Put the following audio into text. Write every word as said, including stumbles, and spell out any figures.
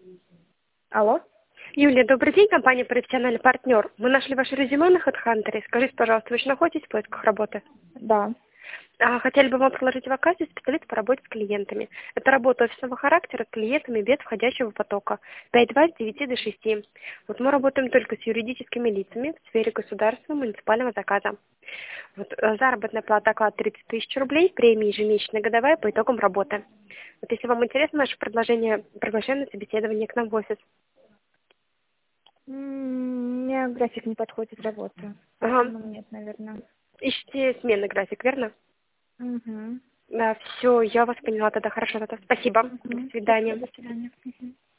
Алло? Юлия, добрый день, компания «Профессиональный партнер». Мы нашли ваше резюме на HeadHunter. Скажите, пожалуйста, вы еще находитесь в поисках работы? Да. А, хотели бы вам предложить вакансию специалиста по работе с клиентами. Это работа офисного характера с клиентами без входящего потока. пять два с девяти до шести. Вот мы работаем только с юридическими лицами в сфере государственного муниципального заказа. Вот, э, заработная плата оклад тридцать тысяч рублей, премия ежемесячная годовая по итогам работы. Вот если вам интересно наше предложение, приглашаем на собеседование к нам в офис. М, Мне график не подходит работы. Ага. Поэтому нет, наверное. Ищите сменный график, верно? Угу. Да, все, я вас поняла тогда. Хорошо, тогда спасибо. До Угу. Спасибо, свидания. до свидания. Мгм.